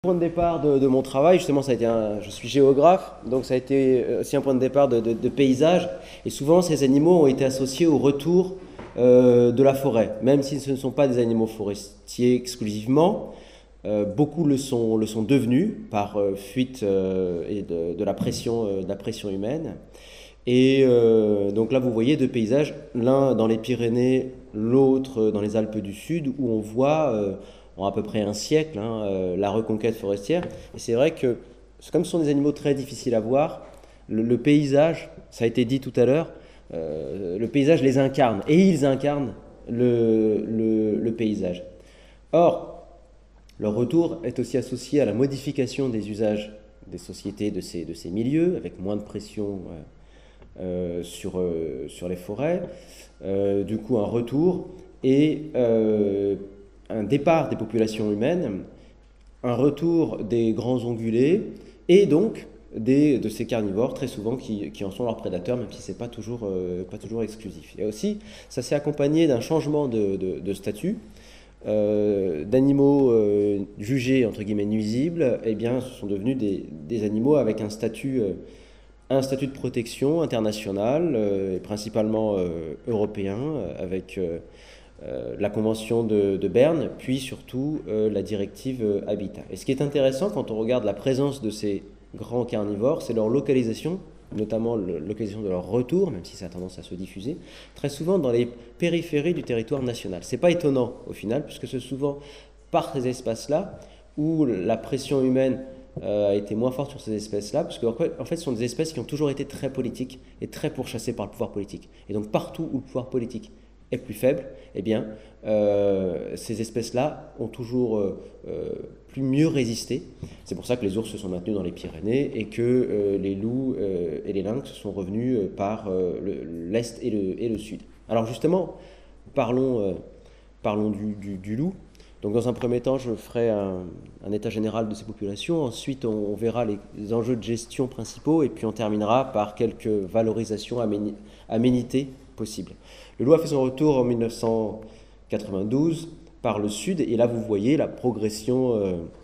Point de départ de mon travail, justement, ça a été je suis géographe, donc ça a été aussi un point de départ de paysage. Et souvent, ces animaux ont été associés au retour de la forêt, même si ce ne sont pas des animaux forestiers exclusivement. Beaucoup le sont devenus par fuite et de la pression humaine. Et donc là, vous voyez deux paysages, l'un dans les Pyrénées, l'autre dans les Alpes du Sud, où on voit en à peu près un siècle la reconquête forestière. Et c'est vrai que, comme ce sont des animaux très difficiles à voir, le paysage, ça a été dit tout à l'heure, le paysage les incarne, et ils incarnent le paysage. Or, leur retour est aussi associé à la modification des usages des sociétés de ces milieux, avec moins de pression sur les forêts, du coup un retour et un départ des populations humaines, un retour des grands ongulés et donc de ces carnivores très souvent qui en sont leurs prédateurs, même si ce n'est pas toujours exclusif. Et aussi, ça s'est accompagné d'un changement de statut. D'animaux jugés entre guillemets nuisibles, eh bien, ce sont devenus des animaux avec un statut de protection internationale, et principalement européen, avec la Convention de Berne, puis surtout la directive Habitat. Et ce qui est intéressant quand on regarde la présence de ces grands carnivores, c'est leur localisation, notamment la localisation de leur retour, même si ça a tendance à se diffuser, très souvent dans les périphéries du territoire national. C'est pas étonnant au final, puisque c'est souvent par ces espaces-là où la pression humaine a été moins forte sur ces espèces-là, parce qu'en fait, ce sont des espèces qui ont toujours été très politiques et très pourchassées par le pouvoir politique. Et donc partout où le pouvoir politique est plus faible, eh bien, ces espèces-là ont toujours plus mieux résisté. C'est pour ça que les ours se sont maintenus dans les Pyrénées et que les loups et les lynx sont revenus par l'est et le sud. Alors justement, parlons du loup. Donc dans un premier temps, je ferai un état général de ces populations. Ensuite, on verra les enjeux de gestion principaux et puis on terminera par quelques valorisations aménités possibles. Le loup a fait son retour en 1992 par le sud et là vous voyez la progression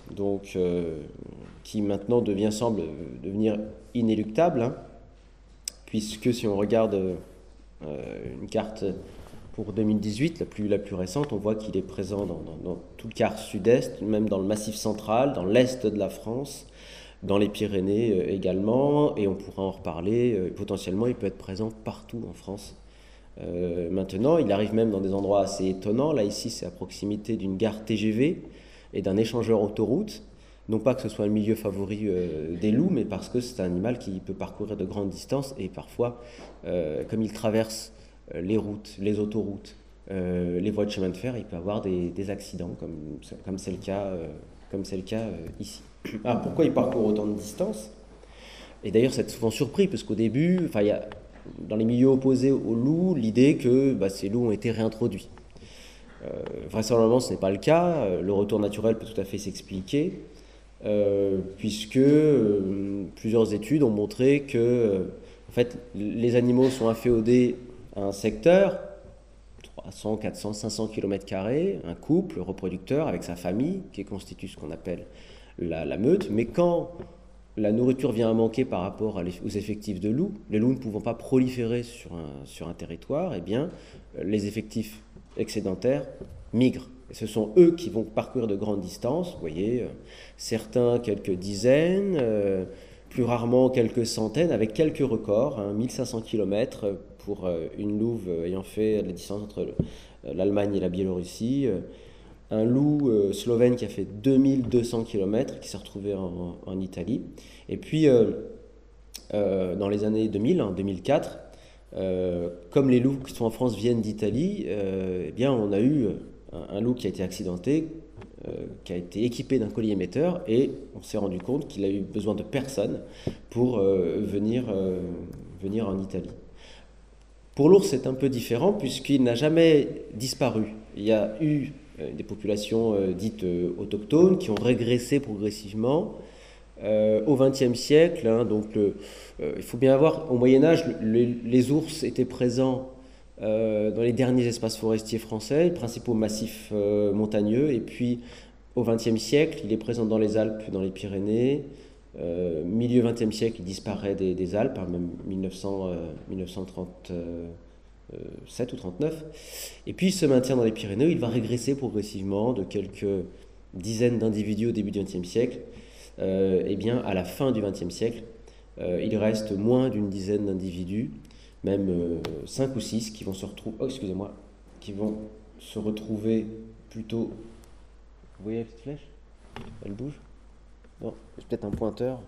qui maintenant semble devenir inéluctable, puisque si on regarde une carte pour 2018, la plus récente, on voit qu'il est présent dans tout le quart sud-est, même dans le Massif central, dans l'est de la France, dans les Pyrénées également, et on pourra en reparler. Potentiellement, il peut être présent partout en France. Maintenant, il arrive même dans des endroits assez étonnants. Là, ici, c'est à proximité d'une gare TGV et d'un échangeur autoroute. Non pas que ce soit le milieu favori des loups, mais parce que c'est un animal qui peut parcourir de grandes distances et parfois, comme il traverse les routes, les autoroutes, les voies de chemin de fer, il peut avoir des accidents, comme c'est le cas ici. Alors pourquoi il parcourt autant de distances? Et d'ailleurs, c'est souvent surpris, parce qu'au début, il y a, dans les milieux opposés aux loups, l'idée que ces loups ont été réintroduits. Vraisemblablement, ce n'est pas le cas. Le retour naturel peut tout à fait s'expliquer, puisque plusieurs études ont montré que en fait, les animaux sont inféodés à un secteur, 300, 400, 500 km², un couple reproducteur avec sa famille, qui constitue ce qu'on appelle la meute. Mais quand la nourriture vient à manquer par rapport aux effectifs de loups, les loups ne pouvant pas proliférer sur un territoire, eh bien, les effectifs excédentaires migrent. Et ce sont eux qui vont parcourir de grandes distances, vous voyez, certains quelques dizaines, plus rarement quelques centaines, avec quelques records, 1500 km pour une louve ayant fait la distance entre l'Allemagne et la Biélorussie, un loup slovène qui a fait 2200 km, qui s'est retrouvé en Italie. Et puis, dans les années 2000, en 2004, comme les loups qui sont en France viennent d'Italie, eh bien, on a eu un loup qui a été accidenté, qui a été équipé d'un collier émetteur, et on s'est rendu compte qu'il a eu besoin de personne pour venir en Italie. Pour l'ours, c'est un peu différent puisqu'il n'a jamais disparu. Il y a eu des populations dites autochtones qui ont régressé progressivement au XXe siècle. Il faut bien voir, au Moyen-Âge, les ours étaient présents dans les derniers espaces forestiers français, les principaux massifs montagneux, et puis au XXe siècle, il est présent dans les Alpes, dans les Pyrénées. Milieu XXe siècle, il disparaît des Alpes, hein, même 1937 ou 39. Et puis il se maintient dans les Pyrénées, il va régresser progressivement de quelques dizaines d'individus au début du XXe siècle. Eh bien, à la fin du XXe siècle, il reste moins d'une dizaine d'individus, même 5 ou 6 qui vont se retrouver, qui vont se retrouver plutôt. Vous voyez la petite flèche? Elle bouge? Non, c'est peut-être un pointeur.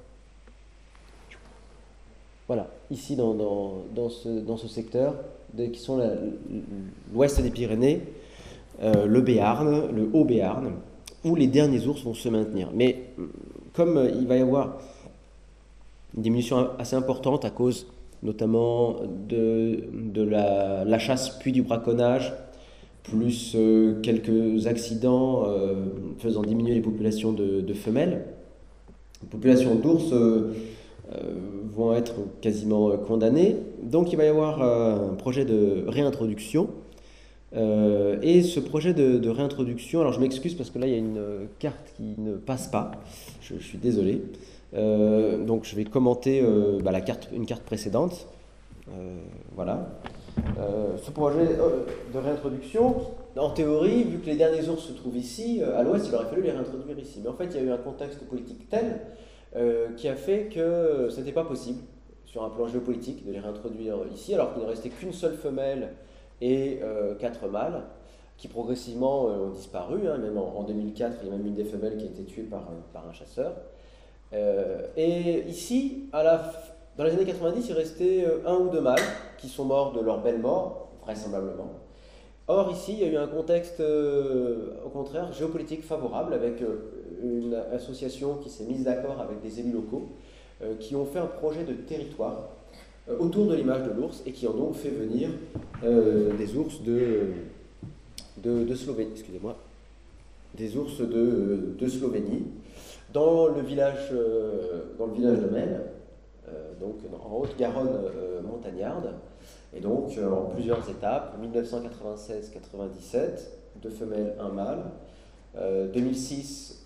Voilà, ici dans ce secteur, qui sont l'ouest des Pyrénées, le Béarn, le Haut-Béarn, où les derniers ours vont se maintenir. Mais comme il va y avoir une diminution assez importante à cause notamment de la chasse puis du braconnage, plus quelques accidents faisant diminuer les populations de femelles, les populations d'ours vont être quasiment condamnées. Donc il va y avoir un projet de réintroduction. Et ce projet de réintroduction, alors je m'excuse parce que là il y a une carte qui ne passe pas, je suis désolé. Donc je vais commenter une carte précédente. Voilà. Ce projet de réintroduction, en théorie, vu que les derniers ours se trouvent ici, à l'ouest, il aurait fallu les réintroduire ici. Mais en fait, il y a eu un contexte politique tel qui a fait que ce n'était pas possible, sur un plan géopolitique, de les réintroduire ici, alors qu'il ne restait qu'une seule femelle et 4 mâles, qui progressivement ont disparu. Hein, même en 2004, il y a même une des femelles qui a été tuée par un chasseur. Et ici, dans les années 90, il restait 1 ou 2 mâles qui sont morts de leur belle mort, vraisemblablement. Or, ici, il y a eu un contexte, au contraire, géopolitique favorable, avec une association qui s'est mise d'accord avec des élus locaux, qui ont fait un projet de territoire autour de l'image de l'ours, et qui ont donc fait venir des ours de Slovénie, excusez-moi, des ours de Slovénie, dans le village de Mel, donc en Haute-Garonne montagnarde, et donc en plusieurs étapes, 1996-97, 2 femelles, 1 mâle, 2006,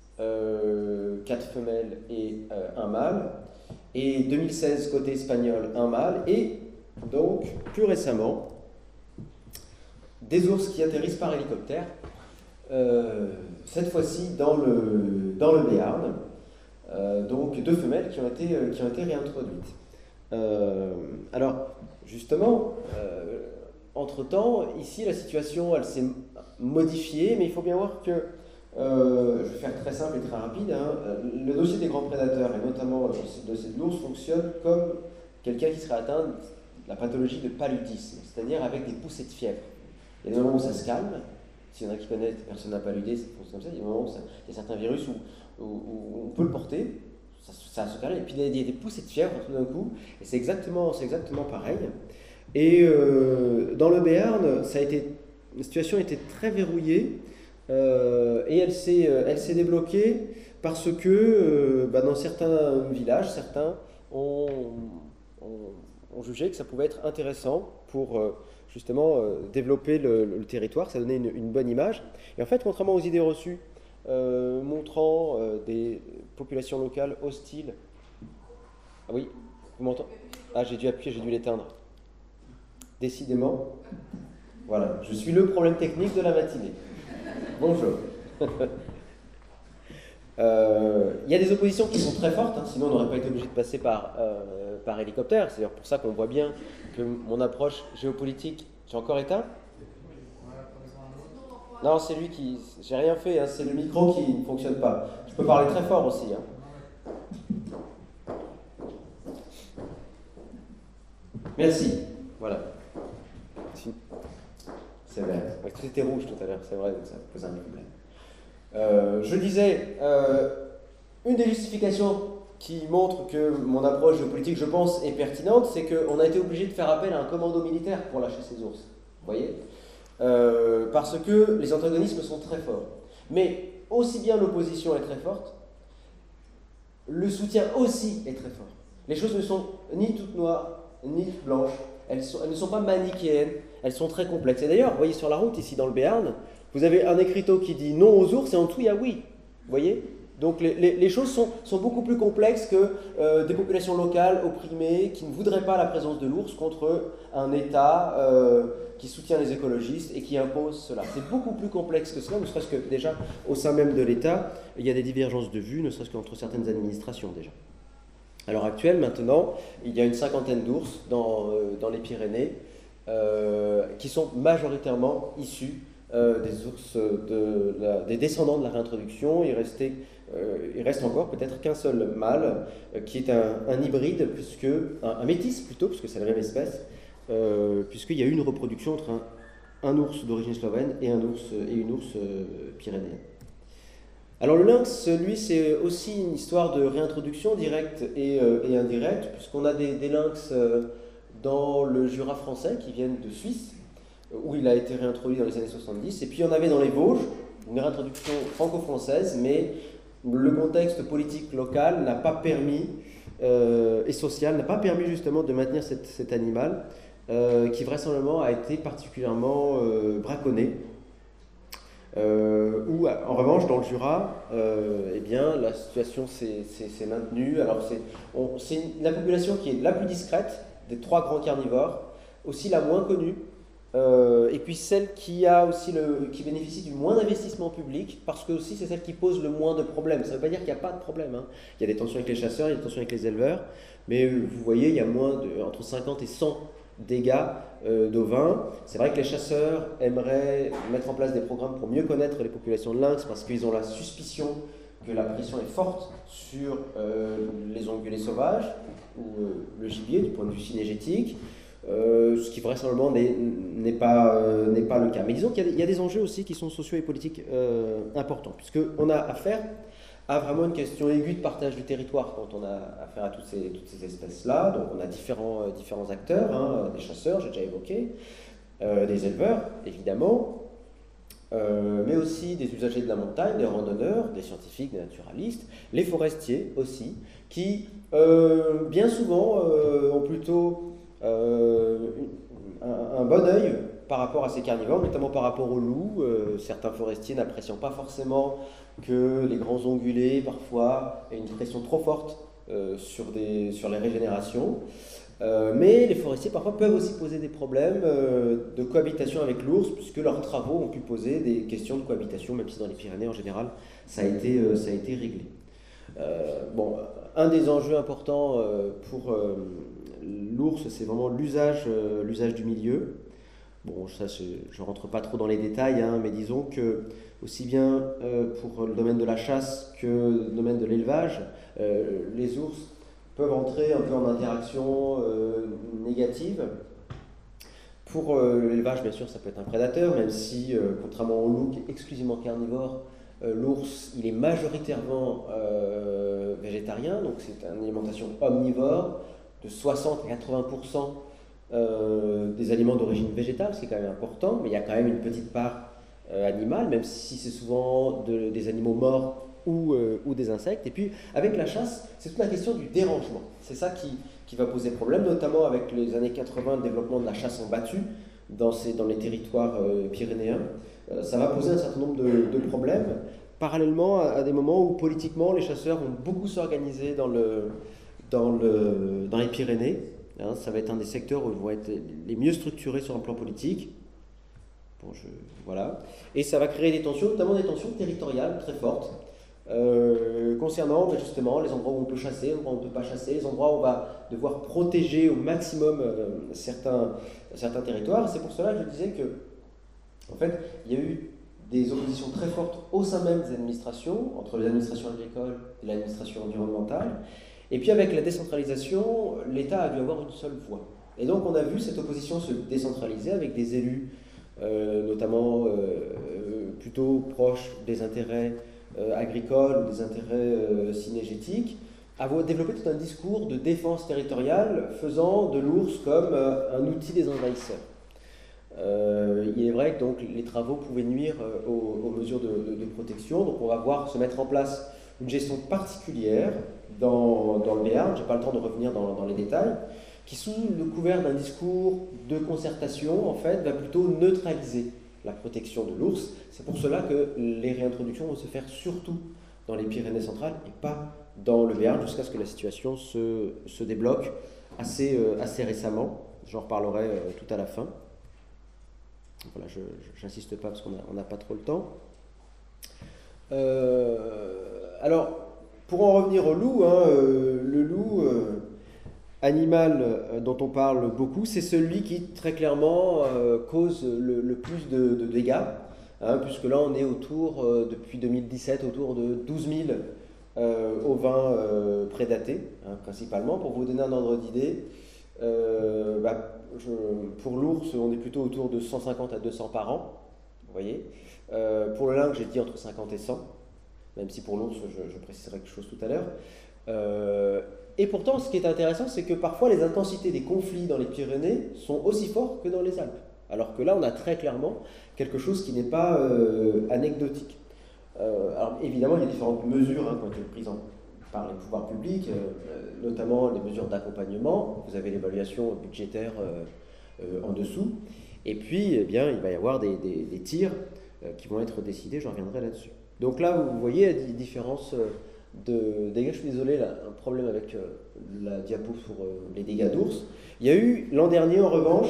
4 femelles et 1 mâle, et 2016 côté espagnol, 1 mâle, et donc plus récemment, des ours qui atterrissent par hélicoptère, cette fois-ci dans le Béarn, donc 2 femelles qui ont été réintroduites. Alors, justement, entre-temps, ici, la situation, elle s'est modifiée, mais il faut bien voir que, je vais faire très simple et très rapide, hein, le dossier des grands prédateurs, et notamment le dossier de l'ours, fonctionne comme quelqu'un qui serait atteint de la pathologie de paludisme, c'est-à-dire avec des poussées de fièvre. Il y a des moments où ça se calme. S'il y en a qui connaissent, personne n'a paludé, ça fonctionne comme ça. Il y a des moments où il y a certains virus où on peut le porter, ça se calme, et puis il y a des poussées de fièvre tout d'un coup, et c'est exactement pareil. Et dans le Béarn, la situation était très verrouillée, et elle s'est débloquée parce que dans certains villages, certains ont jugé que ça pouvait être intéressant pour justement développer le territoire, ça donnait une bonne image. Et en fait, contrairement aux idées reçues montrant des populations locales hostiles. Ah oui, vous m'entendez? Ah, j'ai dû appuyer, j'ai dû l'éteindre. Décidément. Voilà, je suis le problème technique de la matinée. Bonjour. Il y a des oppositions qui sont très fortes, hein, sinon on n'aurait pas été obligé de passer par hélicoptère. C'est d'ailleurs pour ça qu'on voit bien que mon approche géopolitique... J'ai encore éteint? Non, c'est lui qui... J'ai rien fait, hein, c'est le micro qui ne fonctionne pas. Je peux parler très fort aussi. Hein. Merci. Voilà. C'est vrai. Tout était rouge tout à l'heure, c'est vrai, donc ça pose un problème. Je disais, une des justifications qui montre que mon approche géopolitique, je pense, est pertinente, c'est qu'on a été obligé de faire appel à un commando militaire pour lâcher ces ours. Vous voyez ? Parce que les antagonismes sont très forts. Mais aussi bien l'opposition est très forte, le soutien aussi est très fort. Les choses ne sont ni toutes noires, ni toutes blanches. Elles ne sont pas manichéennes, elles sont très complexes. Et d'ailleurs, vous voyez sur la route, ici dans le Béarn, Vous avez un écriteau qui dit non aux ours et en dessous il y a oui. Vous voyez? Donc les choses sont beaucoup plus complexes que des populations locales opprimées qui ne voudraient pas la présence de l'ours contre un État qui soutient les écologistes et qui impose cela. C'est beaucoup plus complexe que cela, ne serait-ce que déjà au sein même de l'État, il y a des divergences de vues, ne serait-ce qu'entre certaines administrations déjà. À l'heure actuelle, maintenant, il y a une cinquantaine d'ours dans les Pyrénées qui sont majoritairement issus des ours des descendants de la réintroduction. Il reste encore peut-être qu'un seul mâle qui est un hybride, un métis plutôt, puisque c'est la même espèce, puisqu'il y a eu une reproduction entre un ours d'origine slovène et une ours pyrénéenne. Alors le lynx, lui, c'est aussi une histoire de réintroduction directe et indirecte, puisqu'on a des lynx dans le Jura français qui viennent de Suisse, où il a été réintroduit dans les années 70, et puis il y en avait dans les Vosges, une réintroduction franco-française, mais le contexte politique local n'a pas permis, et social, n'a pas permis justement de maintenir cet animal, qui vraisemblablement a été particulièrement braconné. Où en revanche dans le Jura, eh bien, la situation s'est maintenue. Alors c'est la population qui est la plus discrète des trois grands carnivores, aussi la moins connue, et puis celle qui bénéficie du moins d'investissement public, parce que aussi c'est celle qui pose le moins de problèmes. Ça ne veut pas dire qu'il n'y a pas de problème, hein. Il y a des tensions avec les chasseurs, il y a des tensions avec les éleveurs, mais vous voyez, il y a entre 50 et 100 dégâts d'ovins. C'est vrai que les chasseurs aimeraient mettre en place des programmes pour mieux connaître les populations de lynx, parce qu'ils ont la suspicion que la pression est forte sur les ongulés sauvages ou le gibier du point de vue synégétique, ce qui vraisemblablement n'est pas le cas. Mais disons qu'il y a des enjeux aussi qui sont sociaux et politiques importants, puisqu'on a affaire à vraiment une question aiguë de partage du territoire quand on a affaire à toutes ces espèces-là. Donc on a différents acteurs, hein, des chasseurs, j'ai déjà évoqué, des éleveurs, évidemment, mais aussi des usagers de la montagne, des randonneurs, des scientifiques, des naturalistes, les forestiers aussi, qui bien souvent ont plutôt un bon œil par rapport à ces carnivores, notamment par rapport aux loups. Certains forestiers n'appréciant pas forcément que les grands ongulés, parfois, aient une pression trop forte sur les régénérations. Mais les forestiers, parfois, peuvent aussi poser des problèmes de cohabitation avec l'ours, puisque leurs travaux ont pu poser des questions de cohabitation, même si dans les Pyrénées, en général, ça a été réglé. Bon, un des enjeux importants pour l'ours, c'est vraiment l'usage du milieu. Bon, ça, je ne rentre pas trop dans les détails, hein, mais disons que, aussi bien pour le domaine de la chasse que le domaine de l'élevage, les ours peuvent entrer un peu en interaction négative. Pour l'élevage, bien sûr, ça peut être un prédateur, même si, contrairement au loup qui est exclusivement carnivore, l'ours, il est majoritairement végétarien, donc c'est une alimentation omnivore de 60 à 80% des aliments d'origine végétale, ce qui est quand même important, mais il y a quand même une petite part animale, même si c'est souvent des animaux morts ou des insectes. Et puis, avec la chasse, c'est toute la question du dérangement. C'est ça qui va poser problème, notamment avec les années 80, le développement de la chasse en battue dans les territoires pyrénéens. Ça va poser un certain nombre de problèmes, parallèlement à des moments où, politiquement, les chasseurs vont beaucoup s'organiser dans les Pyrénées. Hein, ça va être un des secteurs où ils vont être les mieux structurés sur un plan politique. Bon, voilà. Et ça va créer des tensions, notamment des tensions territoriales très fortes, concernant justement les endroits où on peut chasser, les endroits où on ne peut pas chasser, les endroits où on va devoir protéger au maximum certains territoires. C'est pour cela que je disais que, en fait, il y a eu des oppositions très fortes au sein même des administrations, entre les administrations agricoles et l'administration environnementale. Et puis avec la décentralisation, l'État a dû avoir une seule voix. Et donc on a vu cette opposition se décentraliser avec des élus, notamment plutôt proches des intérêts agricoles ou des intérêts synégétiques, avoir développé tout un discours de défense territoriale faisant de l'ours comme un outil des envahisseurs. Il est vrai que donc, les travaux pouvaient nuire aux mesures de protection, donc on va voir se mettre en place une gestion particulière dans le Béarn, je n'ai pas le temps de revenir dans les détails, qui sous le couvert d'un discours de concertation, en fait, va plutôt neutraliser la protection de l'ours. C'est pour cela que les réintroductions vont se faire surtout dans les Pyrénées centrales et pas dans le Béarn, jusqu'à ce que la situation se débloque assez récemment. J'en reparlerai tout à la fin. Voilà, je n'insiste pas parce qu'on n'a pas trop le temps. Alors, pour en revenir au loup, le loup, animal dont on parle beaucoup, c'est celui qui très clairement cause le plus de dégâts, puisque là on est depuis 2017, autour de 12 000 ovins prédatés, principalement. Pour vous donner un ordre d'idée, pour l'ours, on est plutôt autour de 150 à 200 par an, vous voyez. Pour le lynx, j'ai dit entre 50 et 100, même si pour l'ours, je préciserai quelque chose tout à l'heure. Et pourtant, ce qui est intéressant, c'est que parfois les intensités des conflits dans les Pyrénées sont aussi fortes que dans les Alpes. Alors que là, on a très clairement quelque chose qui n'est pas anecdotique. Alors évidemment, il y a différentes mesures qui ont été prises par les pouvoirs publics, notamment les mesures d'accompagnement. Vous avez l'évaluation budgétaire en dessous. Et puis, eh bien, il va y avoir des tirs qui vont être décidés, je reviendrai là-dessus. Donc là, vous voyez la différence de dégâts. Je suis désolé, là, un problème avec la diapo pour les dégâts d'ours. Il y a eu l'an dernier, en revanche,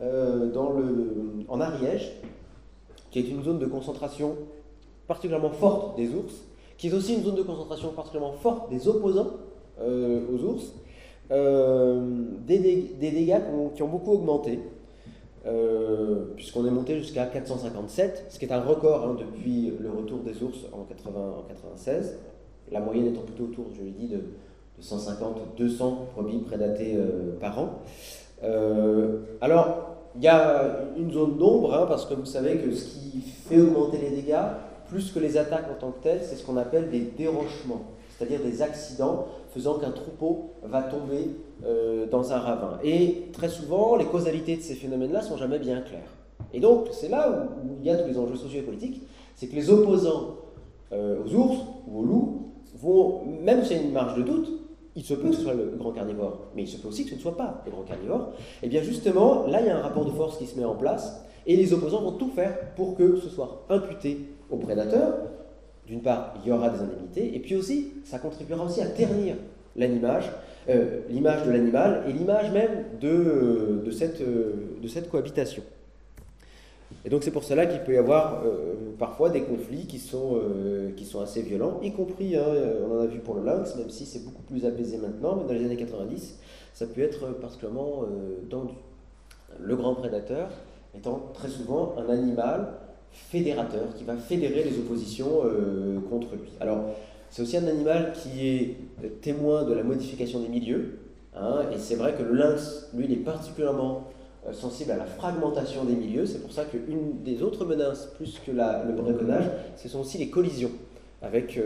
en Ariège, qui est une zone de concentration particulièrement forte des ours, qui est aussi une zone de concentration particulièrement forte des opposants aux ours, des dégâts qui ont beaucoup augmenté, puisqu'on est monté jusqu'à 457, ce qui est un record depuis le retour des ours en 96, la moyenne étant plutôt autour, je l'ai dit, de 150-200 brebis prédatées par an. Alors, il y a une zone d'ombre, parce que vous savez que ce qui fait augmenter les dégâts, plus que les attaques en tant que telles, c'est ce qu'on appelle des dérochements, c'est-à-dire des accidents faisant qu'un troupeau va tomber dans un ravin. Et très souvent, les causalités de ces phénomènes-là ne sont jamais bien claires. Et donc, c'est là où il y a tous les enjeux sociaux et politiques, c'est que les opposants aux ours ou aux loups vont, même s'il y a une marge de doute, il se peut que ce soit le grand carnivore, mais il se peut aussi que ce ne soit pas le grand carnivore. Et bien justement, là, il y a un rapport de force qui se met en place, et les opposants vont tout faire pour que ce soit imputé au prédateur. D'une part, il y aura des indemnités, et puis aussi, ça contribuera aussi à ternir l'image de l'animal et l'image même de cette cohabitation. Et donc c'est pour cela qu'il peut y avoir parfois des conflits qui sont assez violents, y compris, on en a vu pour le lynx, même si c'est beaucoup plus apaisé maintenant, mais dans les années 90, ça peut être particulièrement tendu. Le grand prédateur étant très souvent un animal fédérateur, qui va fédérer les oppositions contre lui. Alors, c'est aussi un animal qui est témoin de la modification des milieux, et c'est vrai que le lynx, lui, il est particulièrement sensible à la fragmentation des milieux. C'est pour ça qu'une des autres menaces, plus que le braconnage, ce sont aussi les collisions avec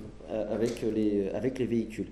les véhicules.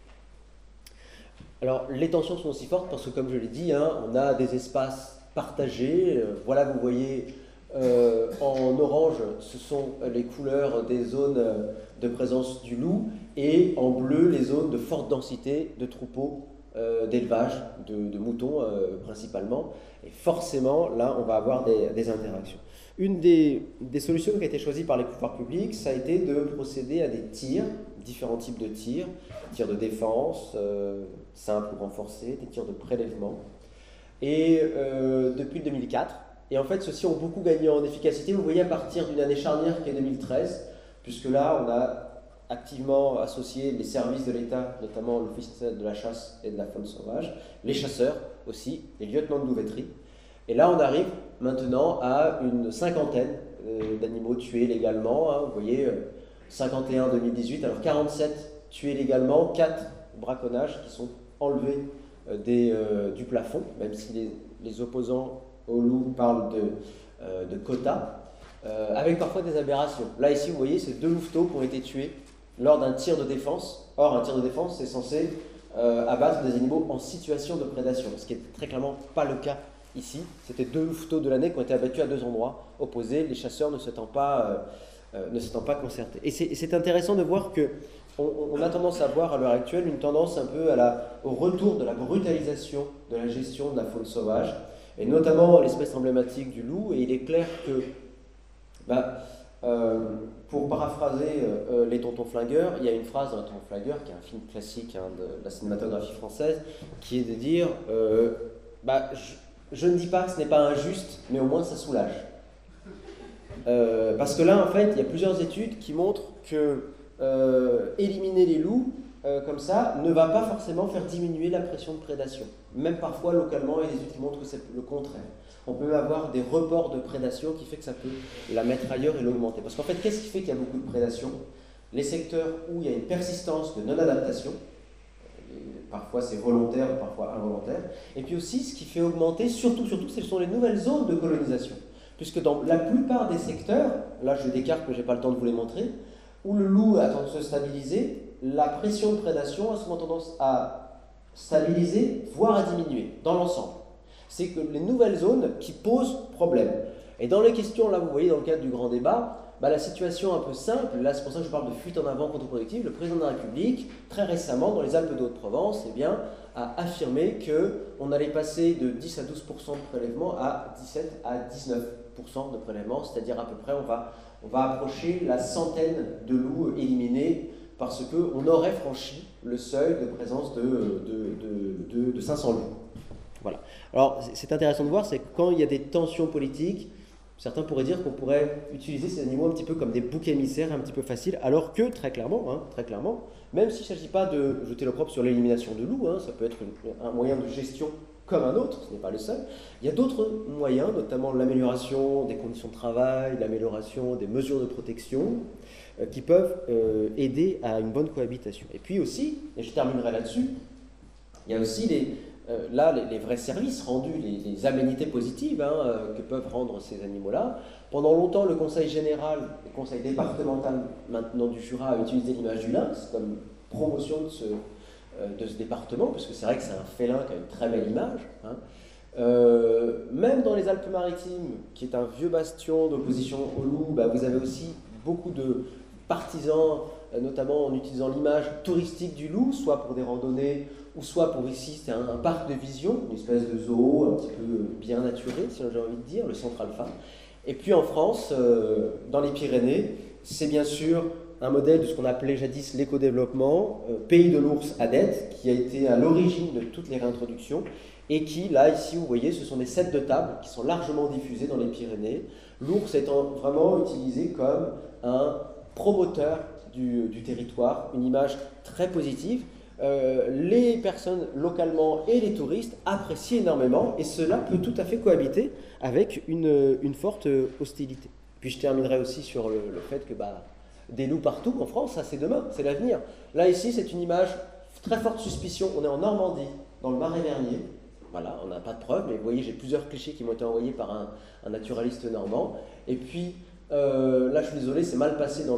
Alors, les tensions sont aussi fortes parce que, comme je l'ai dit, on a des espaces partagés. Voilà, vous voyez, en orange, ce sont les couleurs des zones de présence du loup, et en bleu, les zones de forte densité de troupeaux d'élevage, de moutons principalement. Et forcément, là, on va avoir des interactions. Une des solutions qui a été choisie par les pouvoirs publics, ça a été de procéder à des tirs, différents types de tirs de défense, simples ou renforcés, des tirs de prélèvement. Et depuis 2004, et en fait, ceux-ci ont beaucoup gagné en efficacité. Vous voyez, à partir d'une année charnière qui est 2013, puisque là, on a activement associé les services de l'État, notamment l'Office de la chasse et de la faune sauvage, les chasseurs aussi, les lieutenants de louveterie. Et là, on arrive maintenant à une cinquantaine d'animaux tués légalement. Vous voyez, 51 en 2018, alors 47 tués légalement, 4 braconnages qui sont enlevés du plafond, même si les opposants au loup parlent de quotas, avec parfois des aberrations. Là, ici, vous voyez, c'est 2 louveteaux qui ont été tués lors d'un tir de défense. Or, un tir de défense, c'est censé abattre des animaux en situation de prédation, ce qui n'est très clairement pas le cas ici. C'était 2 louveteaux de l'année qui ont été abattus à 2 endroits opposés, les chasseurs ne s'étant pas concertés. Et c'est intéressant de voir qu'on a tendance à voir à l'heure actuelle une tendance un peu au retour de la brutalisation de la gestion de la faune sauvage, et notamment l'espèce emblématique du loup. Et il est clair que Bah, pour paraphraser Les Tontons Flingueurs, il y a une phrase dans Les Tontons Flingueurs, qui est un film classique hein, de la cinématographie française, qui est de dire bah, je ne dis pas que ce n'est pas injuste, mais au moins ça soulage. Parce que là, en fait, il y a plusieurs études qui montrent que éliminer les loups, comme ça, ne va pas forcément faire diminuer la pression de prédation. Même parfois, localement, il y a des études qui montrent que c'est le contraire. On peut avoir des reports de prédation qui fait que ça peut la mettre ailleurs et l'augmenter. Parce qu'en fait, qu'est-ce qui fait qu'il y a beaucoup de prédation? Les secteurs où il y a une persistance de non-adaptation, parfois c'est volontaire, parfois involontaire, et puis aussi ce qui fait augmenter, surtout, ce sont les nouvelles zones de colonisation. Puisque dans la plupart des secteurs, là je décarte que je n'ai pas le temps de vous les montrer, où le loup a tendance à se stabiliser, la pression de prédation a souvent tendance à stabiliser, voire à diminuer, dans l'ensemble. C'est que les nouvelles zones qui posent problème. Et dans les questions, là vous voyez dans le cadre du grand débat, bah, la situation un peu simple, là c'est pour ça que je parle de fuite en avant contre-productive, le président de la République, très récemment, dans les Alpes de Haute-Provence, eh bien, a affirmé qu'on allait passer de 10 à 12% de prélèvement à 17 à 19% de prélèvement, c'est-à-dire à peu près on va approcher la centaine de loups éliminés parce qu'on aurait franchi le seuil de présence de 500 loups. Voilà. Alors, c'est intéressant de voir, c'est que quand il y a des tensions politiques, certains pourraient dire qu'on pourrait utiliser ces animaux un petit peu comme des boucs émissaires un petit peu faciles, alors que, très clairement, même s'il ne s'agit pas de jeter l'opprobre sur l'élimination de loups, ça peut être un moyen de gestion comme un autre, ce n'est pas le seul. Il y a d'autres moyens, notamment l'amélioration des conditions de travail, l'amélioration des mesures de protection, qui peuvent aider à une bonne cohabitation. Et puis aussi, et je terminerai là-dessus, il y a aussi les vrais services rendus, les aménités positives que peuvent rendre ces animaux-là. Pendant longtemps, le Conseil général, le Conseil départemental maintenant du Jura a utilisé l'image du lynx comme promotion de ce département, parce que c'est vrai que c'est un félin qui a une très belle image. Même dans les Alpes-Maritimes, qui est un vieux bastion d'opposition au loup, bah, vous avez aussi beaucoup de partisans, notamment en utilisant l'image touristique du loup, soit pour des randonnées, ou soit pour ici, c'est un parc de vision, une espèce de zoo un petit peu bien naturé, si j'ai envie de dire, le Centre Alpha. Et puis en France, dans les Pyrénées, c'est bien sûr un modèle de ce qu'on appelait jadis l'éco-développement, pays de l'ours à dette, qui a été à l'origine de toutes les réintroductions, et qui, là, ici, vous voyez, ce sont des sets de table qui sont largement diffusés dans les Pyrénées, l'ours étant vraiment utilisé comme un promoteur du territoire, une image très positive. Les personnes localement et les touristes apprécient énormément, et cela peut tout à fait cohabiter avec une forte hostilité. Puis je terminerai aussi sur le fait que des loups partout en France, ça c'est demain, c'est l'avenir. Là ici c'est une image, très forte suspicion, on est en Normandie, dans le Marais-Vernier. Voilà, on n'a pas de preuves, mais vous voyez, j'ai plusieurs clichés qui m'ont été envoyés par un naturaliste normand. Et puis, là je suis désolé, c'est mal passé dans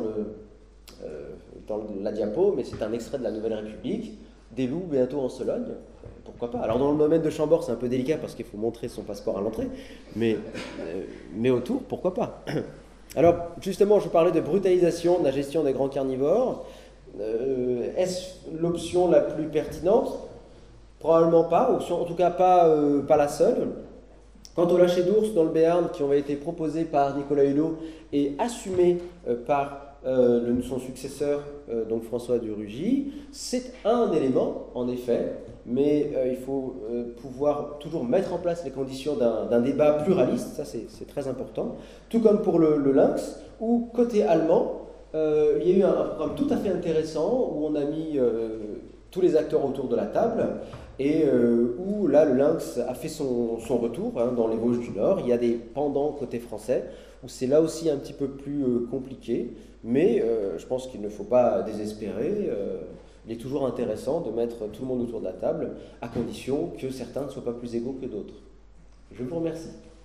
la diapo, mais c'est un extrait de la Nouvelle République. Des loups bientôt en Sologne, pourquoi pas. Alors dans le domaine de Chambord, c'est un peu délicat parce qu'il faut montrer son passeport à l'entrée, mais autour, pourquoi pas. Alors justement, je parlais de brutalisation de la gestion des grands carnivores. Est-ce l'option la plus pertinente? Probablement pas, ou en tout cas pas la seule. Quant aux lâchers d'ours dans le Béarn qui ont été proposés par Nicolas Hulot et assumés par son successeur, donc François de Rugy, c'est un élément, en effet, mais il faut pouvoir toujours mettre en place les conditions d'un débat pluraliste, ça c'est très important, tout comme pour le lynx, où côté allemand, il y a eu un programme tout à fait intéressant où on a mis tous les acteurs autour de la table et où là le lynx a fait son retour dans les Vosges du Nord. Il y a des pendants côté français où c'est là aussi un petit peu plus compliqué, mais je pense qu'il ne faut pas désespérer. Il est toujours intéressant de mettre tout le monde autour de la table à condition que certains ne soient pas plus égaux que d'autres. Je vous remercie.